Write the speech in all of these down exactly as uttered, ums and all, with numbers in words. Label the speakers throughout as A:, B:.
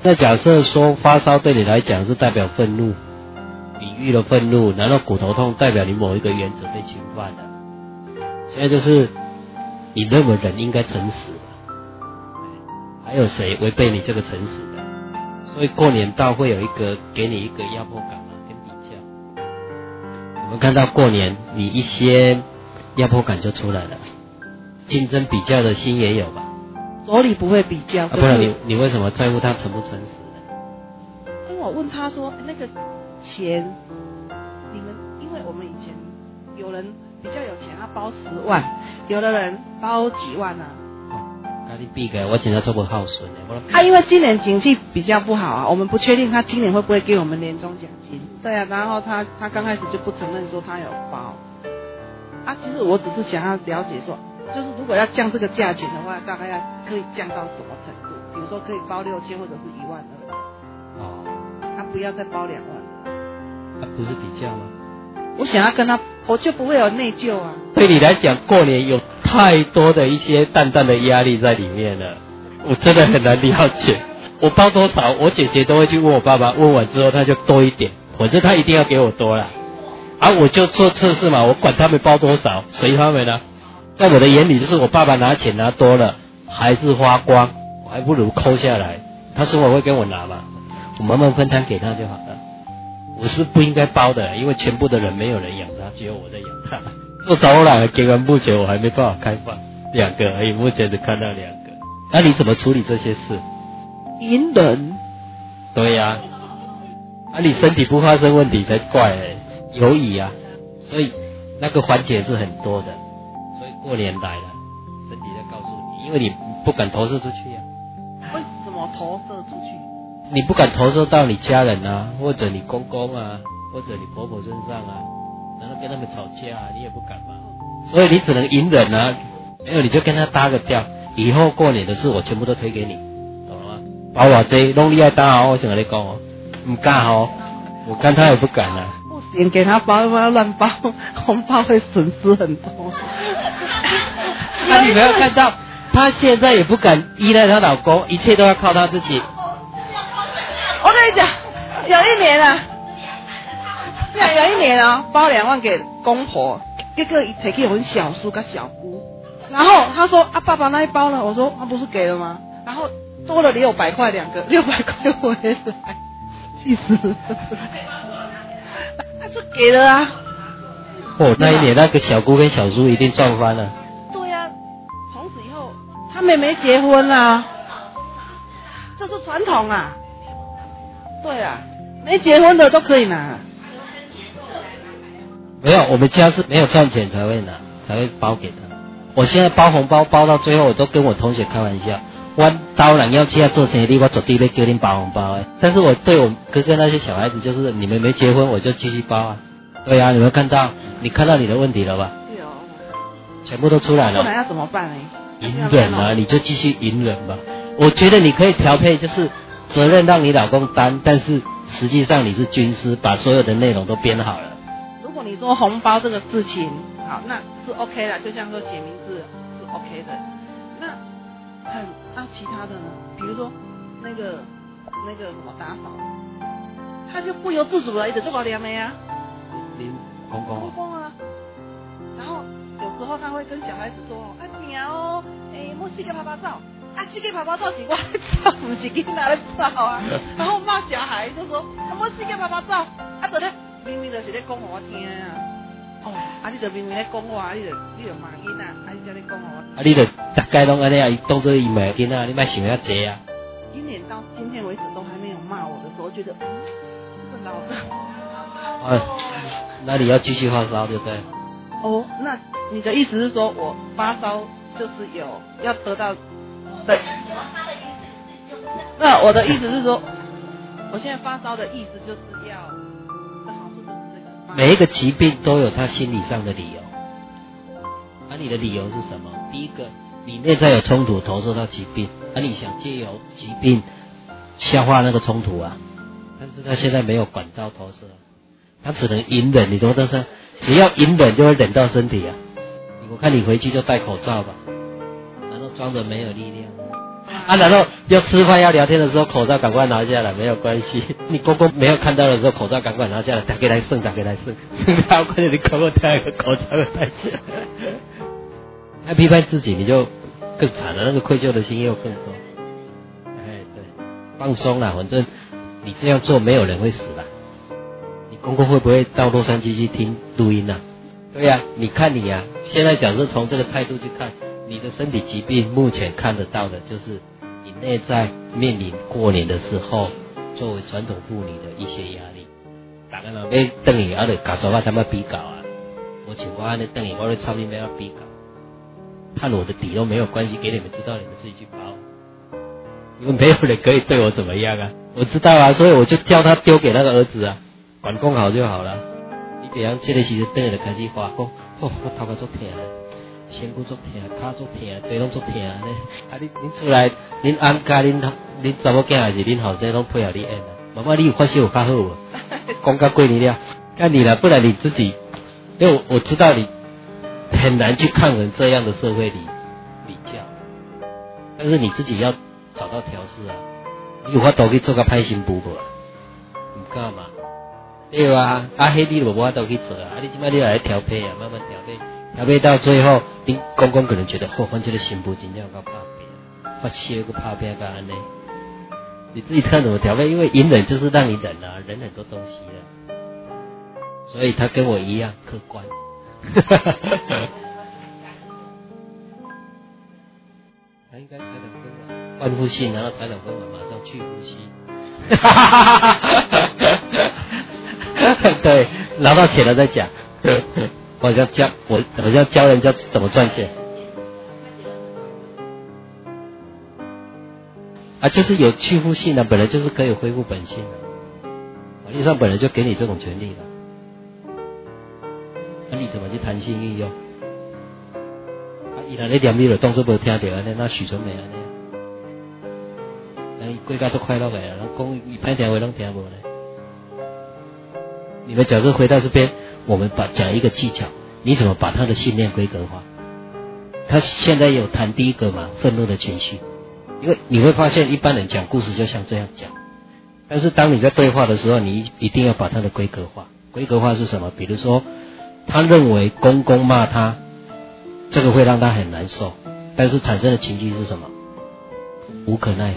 A: 那假设说发烧对你来讲是代表愤怒，比喻了愤怒，然后骨头痛代表你某一个原则被侵犯了。现在就是你认为人应该诚实，还有谁违背你这个诚实的？所以过年到会有一个给你一个压迫感嘛，跟比较。我们看到过年，你一些压迫感就出来了，竞争比较的心也有吧？
B: 所以不会比较。啊、
A: 不然你你为什么在乎他诚不诚实呢？
B: 因为我问他说，那个钱，你们因为我们以前有人比较有钱，他包十万，有的人包几万啊。
A: 那你比个，我真的做不孝顺的。
B: 啊，因为今年景气比较不好啊，我们不确定他今年会不会给我们年终奖金。对啊，然后他他刚开始就不承认说他有包。啊，其实我只是想要了解说，就是如果要降这个价钱的话，大概要可以降到什么程度？比如说可以包六千或者是一万二。哦。他不要再包两万。
A: 那、啊、不是比较吗？
B: 我想要跟他，我就不会有内疚啊。
A: 对你来讲，过年有太多的一些淡淡的压力在里面了，我真的很难了解。我包多少，我姐姐都会去问我爸爸，问完之后他就多一点，反正他一定要给我多啦。啊，我就做测试嘛，我管他们包多少，随他们啊。在我的眼里，就是我爸爸拿钱拿多了，还是花光，我还不如抠下来。他说我会跟我拿嘛，我慢慢分摊给他就好了。我是不是不应该包的？因为全部的人没有人养他，只有我在养他。做导览给完目前我还没办法开放两个而已，目前只看到两个。那、啊、你怎么处理这些事？
B: 隐忍。
A: 对呀、啊，啊你身体不发生问题才怪欸，有乙啊，所以那个环节是很多的。所以过年来了，身体在告诉你，因为你不敢投射出去啊。
B: 为什么投射出去？
A: 你不敢投射到你家人啊，或者你公公啊，或者你婆婆身上啊，然后跟他们吵架啊，你也不敢嘛。所以你只能隐忍啊，没有你就跟他搭个调，以后过年的事我全部都推给你，懂了吗？包我这拢你爱搭好，我想跟你讲哦，唔敢哦，我看他也不敢啊。
B: 不行，给他包，不要乱包，红包会损失很多。
A: 那、啊、你没有看到，她现在也不敢依赖她老公，一切都要靠她自己。
B: 我跟你讲，有一年啊，有有一年啊，包两万给公婆，结果一提去我们小叔跟小姑，然后他说啊，爸爸那一包呢？我说他、啊、不是给了吗？然后多了六百块两个，六百块回来，气死了。他是给了啊。
A: 哦，那一年那个小姑跟小叔一定赚翻了。
B: 对呀、啊，从此以后他妹妹结婚啊，这是传统啊。对啊，没结婚的都可以拿。
A: 没有，我们家是没有赚钱才会拿，才会包给他。我现在包红包包到最后，我都跟我同学开玩笑，我当然要去做生意，我绝对要给你包红包的。但是我对我哥哥那些小孩子，就是你们没结婚，我就继续包啊。对啊，你们看到，你看到你的问题了吧？
B: 有，
A: 全部都出来了。
B: 不然要怎么办呢？
A: 隐忍啊，你就继续隐忍吧。我觉得你可以调配，就是责任让你老公担，但是实际上你是军师，把所有的内容都编好了。
B: 如果你说红包这个事情，好，那是 OK 的，就像说写名字是 OK 的。那很那其他的呢？比如说那个那个什么打扫，他就不由自主了，一直做搞凉的呀。
A: 你公公啊？
B: 公公啊。然后有时候他会跟小孩子说：“啊娘哦，诶，莫洗个拍拍照。”啊，洗个拍拍照是我在照，不是囡仔在照啊。然后骂小孩就说：“啊，莫洗个拍拍照。”啊，就咧明明就是咧讲给我听啊。哦，啊，你就明明咧讲我，啊，你就你就骂囡仔，啊，你才咧讲我。
A: 啊，你就大概拢安尼啊，当做伊骂囡仔，你莫想遐济啊。
B: 今年到今天为止都还没有骂我的时候，我觉得嗯，这个老的。
A: 啊，那你要继续发烧，对不对？
B: 哦，那你的意思是说我发烧就是有要得到对？那我的意思是说，我现在发烧的意思就是要的好处就是这个。
A: 每一个疾病都有他心理上的理由，而、啊、你的理由是什么？第一个，你内在有冲突，投射到疾病，而、啊、你想借由疾病消化那个冲突啊，但是他现在没有管道投射，他只能隐忍。你懂不懂？只要隐忍就会忍到身体啊！我看你回去就戴口罩吧，然后装着没有力量。 啊，然后要吃饭要聊天的时候，口罩赶快拿下来，没有关系。你公公没有看到的时候，口罩赶快拿下来，打给来剩，打给来剩，剩到快点你公公戴个口罩的戴起来。他批判自己，你就更惨了，那个愧疚的心又更多。哎，对，放松啦，反正你这样做没有人会死啦。你公公会不会到洛杉矶去听录音啊？对呀、啊，你看你啊，现在假设从这个态度去看，你的身体疾病目前看得到的就是你内在面临过年的时候，作为传统妇女的一些压力。大家若要等于啊，就搞做啊，他妈比较啊，我请我安尼等于我咧操你们要比较。看我的底都没有关系，给你们知道，你们自己去包，因为没有人可以对我怎么样啊，我知道啊，所以我就叫他丢给那个儿子啊，管控好就好了。你比方这个时阵等下就开始发讲，哦，我头壳足痛，身躯足痛，脚足痛，腿拢足痛咧。啊，你你出来，恁翁甲恁恁查某囝还是恁后生拢配合你演啊？妈妈，你有发现有较好无？讲到过年了，看你了，不然你自己，因为我我知道你。很难去抗衡这样的社会里比较，但是你自己要找到调试啊。你有法度去做个歹心妇无？唔敢嘛？对啊，啊，迄你无法度去做啊。啊，你即摆你来调配啊，慢慢调配，调配到最后，你公公可能觉得，哦，反正这个心妇真正够拍拼，发烧个拍拼个安尼。你自己看怎么调配，因为隐忍就是让你忍啊，忍很多东西了。所以他跟我一样客观。他应该采两分完，换呼吸，然后采两分完，马上去呼吸。对，拿到钱了再讲。我要教我，我要教人家怎么赚钱。啊，就是有去呼吸呢，本来就是可以恢复本性的，法律上本来就给你这种权利了。那、啊、你怎么去谈性运用？啊，伊若咧念你就当作无听到安尼，那许纯美安尼，那伊过到足快乐的啊，人讲伊歹听话拢听无呢。你们假设回到这边，我们把讲一个技巧，你怎么把他的信念规格化？他现在有谈第一个嘛，愤怒的情绪，因为你会发现一般人讲故事就像这样讲，但是当你在对话的时候，你一定要把它的规格化。规格化是什么？比如说。他认为公公骂他，这个会让他很难受，但是产生的情绪是什么？无可奈何。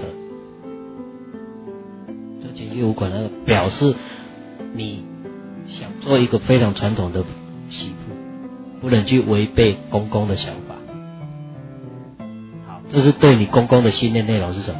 A: 这情绪无可奈何，表示你想做一个非常传统的媳妇，不能去违背公公的想法。好，这是对你公公的信念内容是什么？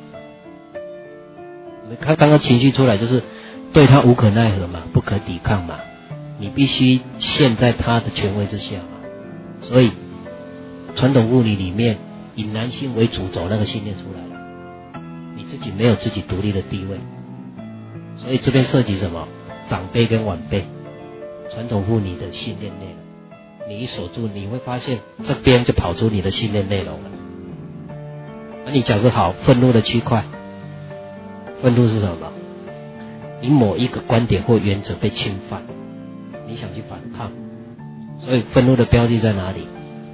A: 你看刚刚情绪出来就是对他无可奈何嘛，不可抵抗嘛。你必须陷在他的权威之下嘛，所以传统妇女里面以男性为主轴那个信念出来了，你自己没有自己独立的地位，所以这边涉及什么？长辈跟晚辈，传统妇女的信念内容，你一锁住，你会发现这边就跑出你的信念内容了。那你假设好，愤怒的区块，愤怒是什么？你某一个观点或原则被侵犯。你想去反抗，所以愤怒的标的在哪里？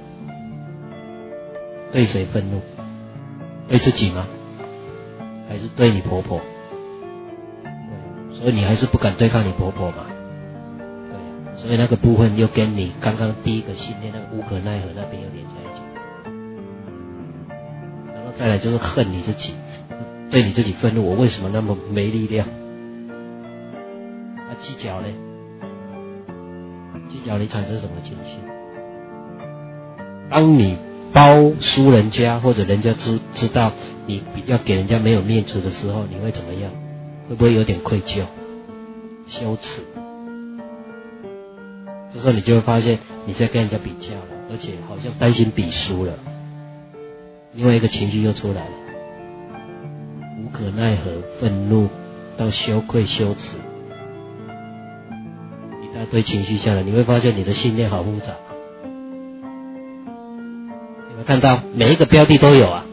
A: 对谁愤怒？对自己吗？还是对你婆婆？所以你还是不敢对抗你婆婆嘛？对，所以那个部分又跟你刚刚第一个信念那个无可奈何那边有连在一起。然后再来就是恨你自己，对你自己愤怒，我为什么那么没力量？那计较呢？计较你产生什么情绪？当你包输人家，或者人家知知道你比较给人家没有面子的时候，你会怎么样？会不会有点愧疚、羞耻？这时候你就会发现你在跟人家比较了，而且好像担心比输了。另外一个情绪又出来了，无可奈何、愤怒到羞愧、羞耻。一大堆情绪下来，你会发现你的信念好复杂。有没有看到每一个标的都有啊？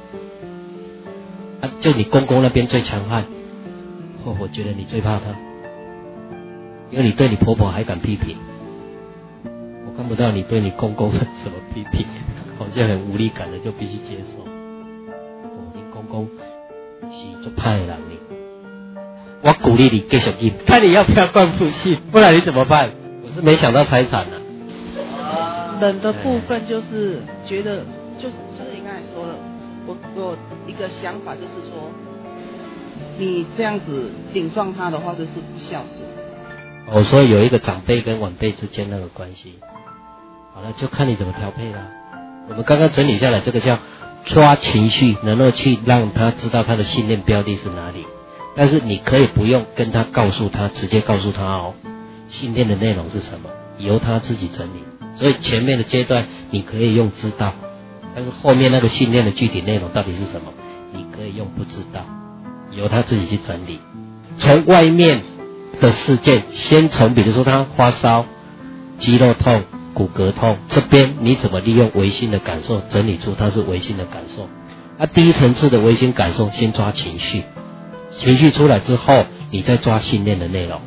A: 啊，就你公公那边最强悍，哦，我觉得你最怕他，因为你对你婆婆还敢批评，我看不到你对你公公的什么批评，好像很无力感的就必须接受。哦， 公公是做派人呢。我鼓励你继续印，看你要不要冠夫姓，不然你怎么办？我是没想到财产啊。
B: 人的部分就是觉得，就是就是你刚才说的，我我有一个想法就是说，你这样子顶撞他的话，就是不孝顺。
A: 哦，所以有一个长辈跟晚辈之间那个关系，好了，就看你怎么调配啦。我们刚刚整理下来，这个叫抓情绪，能够去让他知道他的信念标的是哪里。但是你可以不用跟他告诉他，直接告诉他哦，信念的内容是什么，由他自己整理。所以前面的阶段你可以用知道，但是后面那个信念的具体内容到底是什么，你可以用不知道，由他自己去整理。从外面的事件，先从比如说他发烧、肌肉痛、骨骼痛，这边你怎么利用唯心的感受整理出它是唯心的感受。啊，第一层次的唯心感受先抓情绪，情绪出来之后你再抓信念的内容，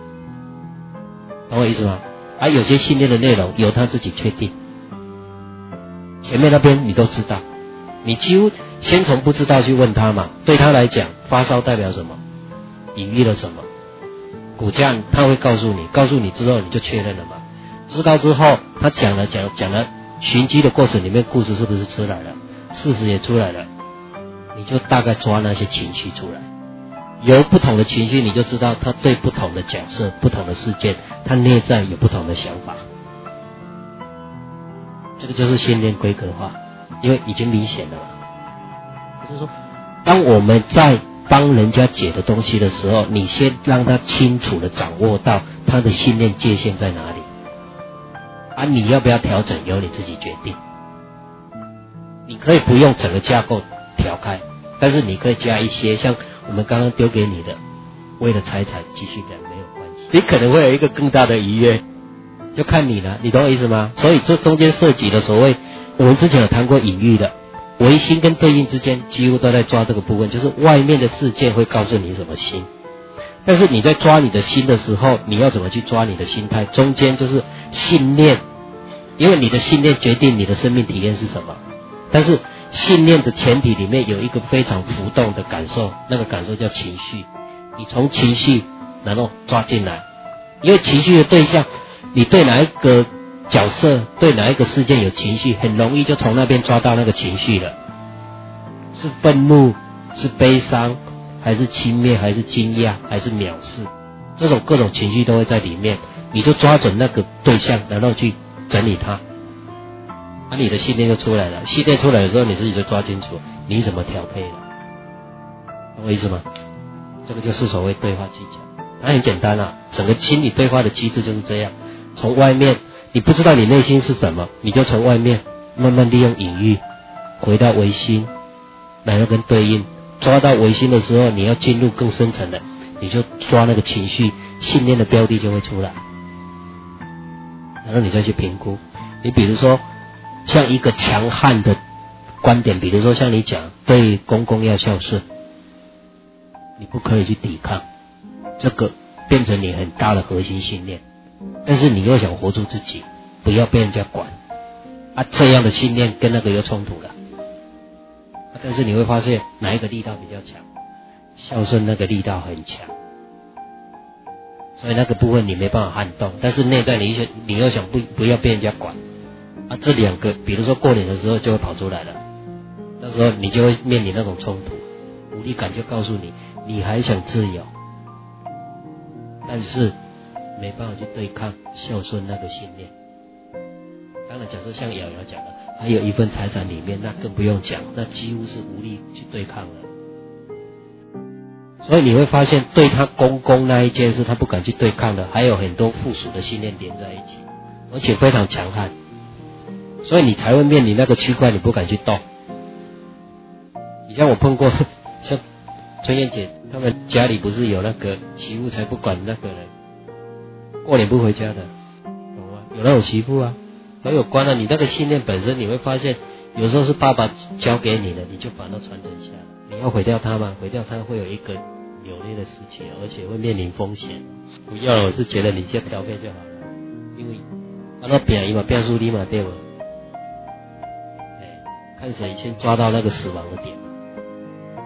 A: 懂我意思吗？啊，有些信念的内容由他自己确定，前面那边你都知道，你几乎先从不知道去问他嘛。对他来讲，发烧代表什么？隐喻了什么？骨架他会告诉你，告诉你之后你就确认了嘛。知道之后，他讲了讲讲了，寻机的过程里面，故事是不是出来了？事实也出来了，你就大概抓那些情绪出来。由不同的情绪，你就知道他对不同的角色、不同的事件，他内在有不同的想法。这个就是信念规格化，因为已经明显了嘛。就是说，当我们在帮人家解的东西的时候，你先让他清楚的掌握到他的信念界限在哪里，啊，你要不要调整由你自己决定。你可以不用整个架构调开，但是你可以加一些像我们刚刚丢给你的，为了财产继续讲没有关系，你可能会有一个更大的愉悦，就看你了，你懂我意思吗？所以这中间涉及的所谓，我们之前有谈过隐喻的，唯心跟对应之间几乎都在抓这个部分，就是外面的事件会告诉你什么心，但是你在抓你的心的时候，你要怎么去抓你的心态？中间就是信念，因为你的信念决定你的生命体验是什么，但是信念的前提里面有一个非常浮动的感受，那个感受叫情绪。你从情绪然后抓进来，因为情绪的对象，你对哪一个角色、对哪一个事件有情绪，很容易就从那边抓到那个情绪了。是愤怒，是悲伤，还是轻蔑，还是惊讶，还是藐视，这种各种情绪都会在里面，你就抓准那个对象，然后去整理它。啊，你的信念就出来了，信念出来的时候，你自己就抓清楚你怎么调配了，懂我意思吗？这个就是所谓对话技巧，它很简单啊，整个心理对话的机制就是这样。从外面你不知道你内心是什么，你就从外面慢慢利用隐喻回到唯心，然后跟对应，抓到唯心的时候，你要进入更深层的，你就抓那个情绪，信念的标的就会出来，然后你再去评估。你比如说像一个强悍的观点，比如说像你讲对公公要孝顺，你不可以去抵抗，这个变成你很大的核心信念，但是你又想活出自己，不要被人家管啊，这样的信念跟那个又冲突了、啊、但是你会发现哪一个力道比较强？孝顺那个力道很强，所以那个部分你没办法撼动，但是内在你想你又想不不要被人家管啊，这两个比如说过年的时候就会跑出来了，那时候你就会面临那种冲突，无力感就告诉你你还想自由，但是没办法去对抗孝顺那个信念。当然假设像瑶瑶讲的，还有一份财产里面，那更不用讲，那几乎是无力去对抗了。所以你会发现对他公公那一件事他不敢去对抗的，还有很多附属的信念连在一起，而且非常强悍，所以你才会面临那个区块你不敢去动。你像我碰过像春燕姐他们家里不是有那个媳妇才不管那个人过年不回家的，懂吗？有那种媳妇啊，都有关了。你那个信念本身你会发现有时候是爸爸教给你的，你就把它传承下来。你要毁掉它吗？毁掉它会有一个扭裂的时期，而且会面临风险。不要了，我是觉得你先调配就好了，因为按照变伊嘛变数你嘛对吧？哎，看谁先抓到那个死亡的点。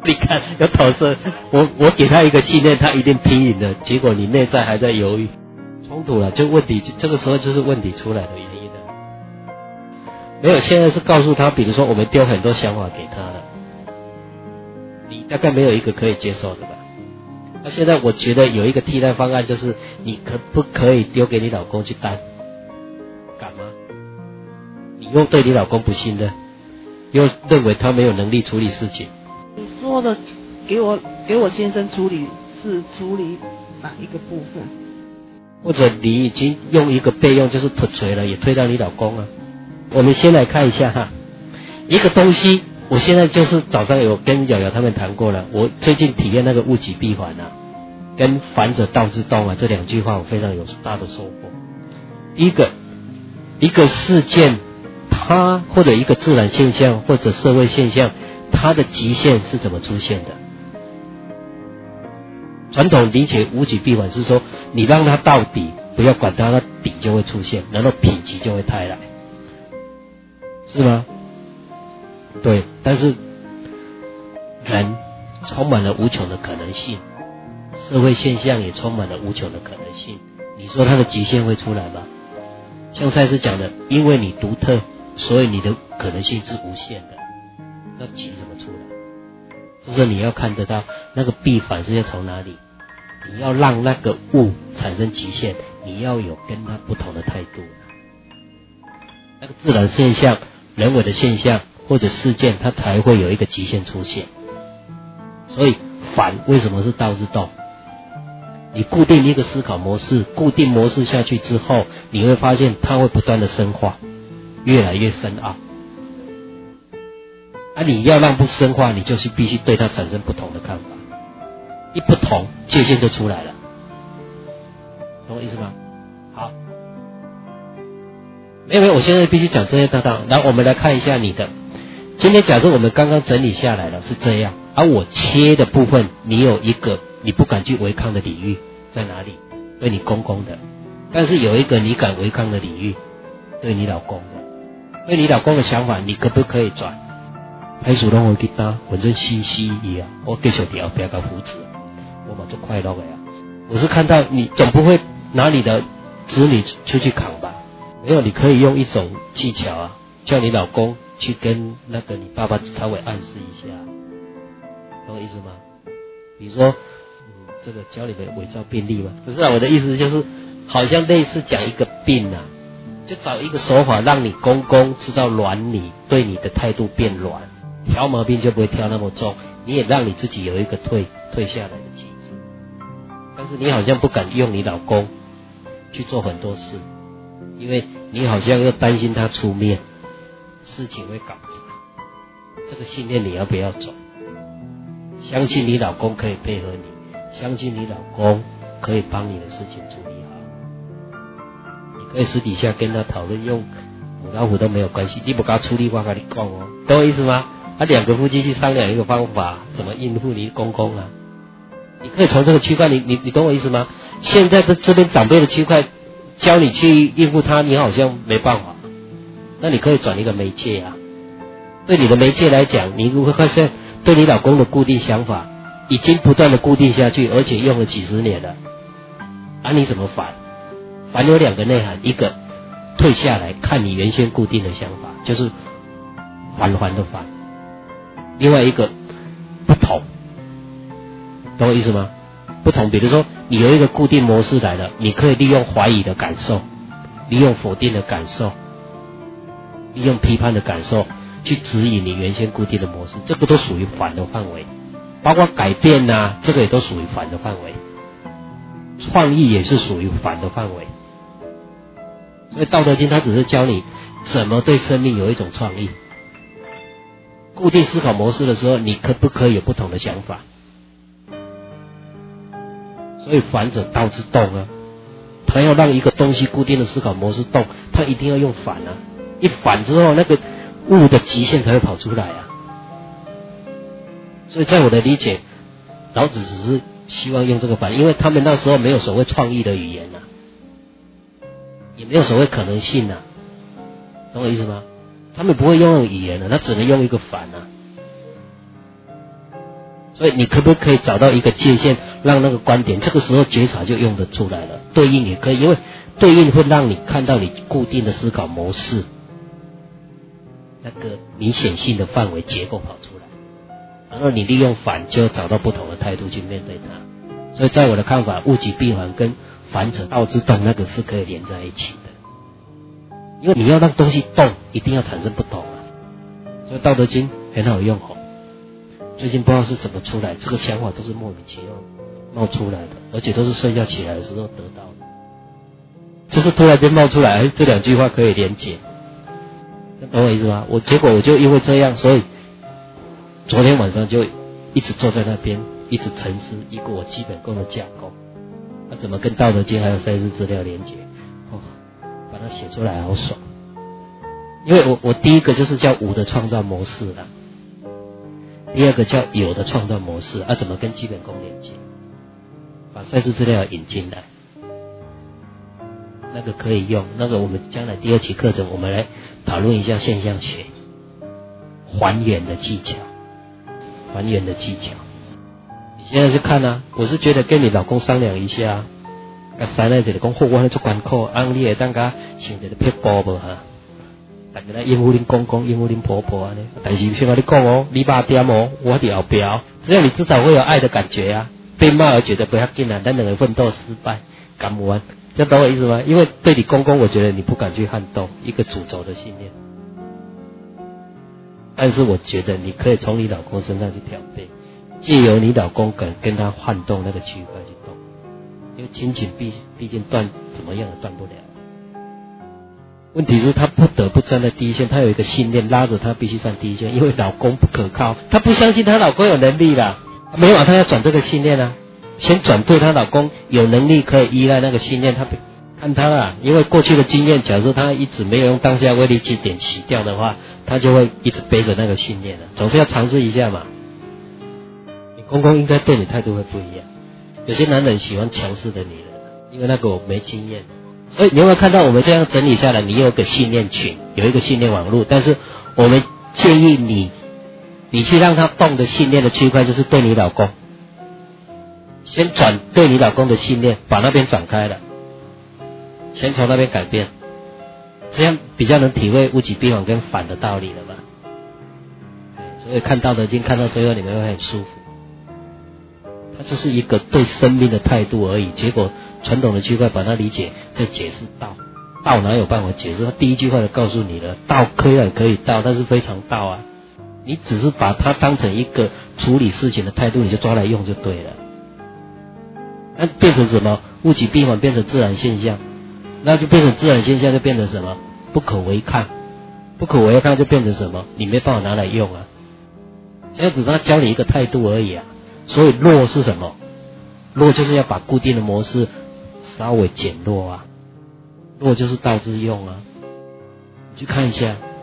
A: 你看有投射，我我给他一个信念，他一定拼赢的，结果你内在还在犹豫，冲突了，就问题，这个时候就是问题出来的原因了。没有，现在是告诉他，比如说我们丢很多想法给他了，你大概没有一个可以接受的吧？那现在我觉得有一个替代方案，就是你可不可以丢给你老公去担？敢吗？你又对你老公不信任，又认为他没有能力处理事情。
B: 你说的给我给我先生处理是处理哪一个部分？
A: 或者你已经用一个备用，就是推锤了，也推到你老公啊。我们先来看一下哈，一个东西，我现在就是早上有跟瑶瑶他们谈过了，我最近体验那个物极必反啊，跟反者道之动啊这两句话我非常有大的收获。一个一个事件，它或者一个自然现象或者社会现象，它的极限是怎么出现的？传统理解物极必反是说，你让它到底，不要管它，它底就会出现，然后否极就会泰来，是吗？对，但是人充满了无穷的可能性，社会现象也充满了无穷的可能性，你说它的极限会出来吗？像赛斯讲的，因为你独特，所以你的可能性是无限的，那极怎么出来？就是你要看得到那个必反是要从哪里，你要让那个物产生极限，你要有跟它不同的态度。那个自然现象、人为的现象或者事件，它才会有一个极限出现。所以反为什么是道之动？你固定一个思考模式，固定模式下去之后，你会发现它会不断的深化，越来越深奥。啊，你要让不深化，你就是必须对它产生不同的看法。一不同，界限就出来了，懂我意思吗？好，没有没有，我现在必须讲这些大道。然后我们来看一下你的。今天假设我们刚刚整理下来了是这样，而、啊、我切的部分，你有一个你不敢去违抗的领域在哪里？对你公公的，但是有一个你敢违抗的领域，对你老公的，对你老公的想法，你可不可以转？还主动我给他，反正嘻嘻一样，我继续在后边给扶持，我嘛就快乐的呀。我是看到你总不会拿你的子女出去扛吧？没有，你可以用一种技巧啊，叫你老公去跟那个你爸爸稍微暗示一下，懂我意思吗？比如说，嗯，这个教你们伪造病例嘛，不是啊，我的意思就是，好像类似讲一个病啊，就找一个手法让你公公知道软你，对你的态度变软。挑毛病就不会挑那么重，你也让你自己有一个退退下来的机制。但是你好像不敢用你老公去做很多事，因为你好像又担心他出面，事情会搞砸。这个信念你要不要走？相信你老公可以配合你，相信你老公可以帮你的事情处理好。你可以私底下跟他讨论，用母老虎都没有关系，你不跟他处理，我跟你讲哦，懂我意思吗？啊，两个夫妻去商量一个方法，怎么应付你公公啊？你可以从这个区块，你你你懂我意思吗？现在的这边长辈的区块，教你去应付他，你好像没办法。那你可以转一个媒介啊。对你的媒介来讲，你如何发现对你老公的固定想法已经不断的固定下去，而且用了几十年了，啊，你怎么反？反有两个内涵，一个退下来看你原先固定的想法，就是反反的反。另外一个不同，懂我意思吗？不同，比如说你有一个固定模式来了，你可以利用怀疑的感受，利用否定的感受，利用批判的感受去指引你原先固定的模式，这个都属于反的范围。包括改变啊，这个也都属于反的范围。创意也是属于反的范围。所以《道德经》它只是教你怎么对生命有一种创意。固定思考模式的时候，你可不可以有不同的想法？所以反者道之动啊，他要让一个东西固定的思考模式动，他一定要用反啊。一反之后，那个物的极限才会跑出来啊。所以在我的理解，老子只是希望用这个反，因为他们那时候没有所谓创意的语言啊，也没有所谓可能性啊，懂我意思吗？他们不会用语言的，他只能用一个反啊。 所以你可不可以找到一个界限，让那个观点，这个时候觉察就用得出来了。对应也可以，因为对应会让你看到你固定的思考模式，那个明显性的范围结构跑出来，然后你利用反就找到不同的态度去面对它。所以在我的看法，物极必反跟反者道之动那个是可以连在一起的，因为你要让东西动，一定要产生不同啊。所以《道德经》很好用哦。最近不知道是怎么出来，这个想法都是莫名其妙冒出来的，而且都是睡觉起来的时候得到的，就是突然间冒出来，这两句话可以连结，懂我意思吗？我结果我就因为这样，所以昨天晚上就一直坐在那边，一直沉思一个我基本功的架构，那、啊、怎么跟《道德经》还有赛事资料连结？哦，把它写出来好爽，因为我我第一个就是叫无的创造模式啦。第二个叫有的创造模式啊，怎么跟基本功连接？把赛事资料引进来，那个可以用。那个我们将来第二期课程，我们来讨论一下现象学还原的技巧，还原的技巧。你现在是看啊，我是觉得跟你老公商量一下，啊，三个就是讲，好，我咧做艰苦，啊，你会当甲想一个撇步无哈？大家来应付恁公公，应付恁婆婆安尼，但是先跟你讲哦，你八点哦，我伫后边，只要你至少会有爱的感觉啊。被骂而觉得不要紧啊，咱两个奋斗失败，敢完，这懂我意思吗？因为对你公公，我觉得你不敢去撼动一个主轴的信念，但是我觉得你可以从你老公身上去挑拨，借由你老公敢跟他撼动那个区块去动，因为亲情毕毕竟断怎么样也断不了。问题是他不得不站在第一线，他有一个信念拉着他必须站第一线，因为老公不可靠，他不相信他老公有能力啦，没有，他要转这个信念啊，先转对他老公有能力可以依赖那个信念，他看他啦，因为过去的经验，假设他一直没有用当下威力去点洗掉的话，他就会一直背着那个信念了，总是要尝试一下嘛。你公公应该对你态度会不一样，有些男人喜欢强势的女人，因为那个我没经验。所以你有没有看到我们这样整理下来，你有个信念群，有一个信念网络，但是我们建议你你去让他动的信念的区块就是对你老公，先转对你老公的信念，把那边转开了，先从那边改变，这样比较能体会物极必反跟反的道理了嘛。所以看《道德经》看到最后你们会很舒服，它就是一个对生命的态度而已，结果传统的区块把它理解在解释道，道哪有办法解释？他第一句话就告诉你了，道虽然可以道，但是非常道啊。你只是把它当成一个处理事情的态度，你就抓来用就对了。那变成什么？物极必反变成自然现象，那就变成自然现象，就变成什么？不可违抗，不可违抗就变成什么？你没办法拿来用啊。现在只是他教你一个态度而已啊。所以弱是什么？弱就是要把固定的模式稍微减弱啊，弱就是道之用啊。你去看一下，